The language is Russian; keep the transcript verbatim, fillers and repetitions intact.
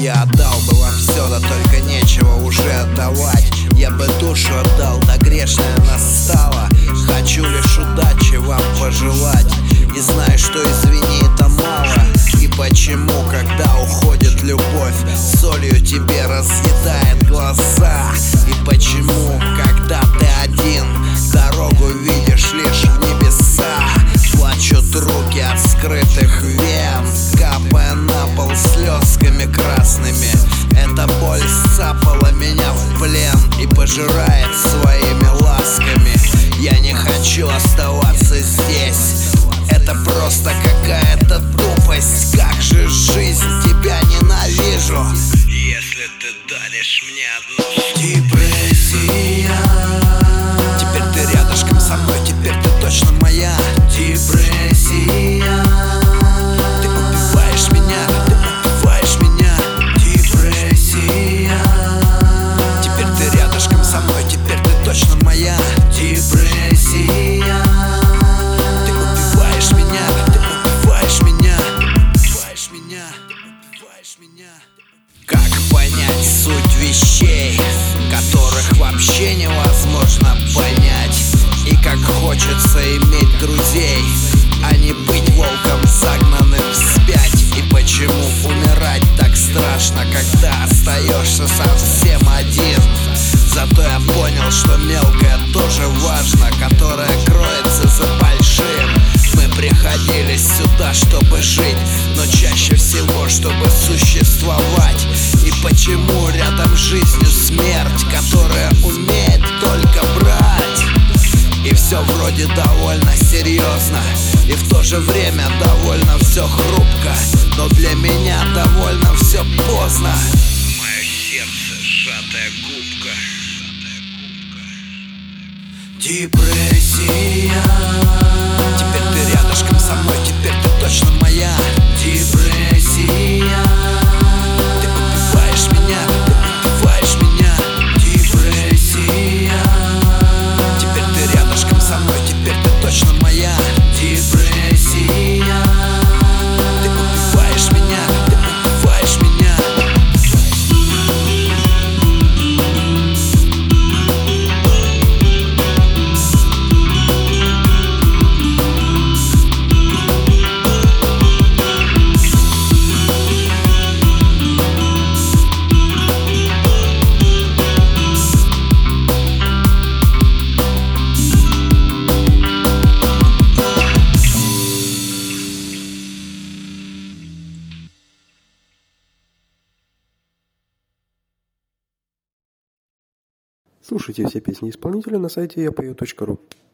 Я отдал бы вам все, да только нечего уже отдавать. Я бы душу отдал, да грешная настала. Хочу лишь удачи вам пожелать. И знаю, что извини, это мало. И почему, когда уходит любовь, солью тебе разъедает глаза? И почему, когда ты один, дорогу видишь лишь в небеса? Плачут руки от скрытых вен, капая на пол слезками красными. Эта боль сцапала меня в плен и пожирает своими ласками. Я не хочу оставаться здесь, это просто какая-то тупость. Как же жизнь, тебя ненавижу, если ты даришь мне одну депрессия. Теперь ты рядышком со мной, теперь ты точно моя депрессия. Ты убиваешь меня, ты убиваешь меня, депрессия. Теперь ты рядышком со мной, теперь ты точно моя депрессия. Ты убиваешь меня, ты убиваешь меня, убиваешь меня, убиваешь меня. Как понять суть вещей, которых вообще невозможно понять? И как хочется иметь друзей, а не быть волком, загнанным вспять. И почему умирать так страшно, когда остаешься совсем один? Зато я понял, что мелкое тоже важно, которое кроется за большим. Мы приходили сюда, чтобы жить, но чаще всего, чтобы существовать. И почему рядом с жизнью смерть, которая умеет только брать? И все вроде довольно серьезно, и в то же время довольно все хрупко. Но для меня довольно все поздно. Мое сердце сжатая губка. Депрессия. Теперь ты рядышком со мной, теперь ты точно моя депрессия. Ты убиваешь меня, ты убиваешь меня, депрессия. Теперь ты рядышком со мной, теперь ты точно моя депрессия. Ты убиваешь меня, ты убиваешь меня. Слушайте все песни исполнителя на сайте я пою точка ру.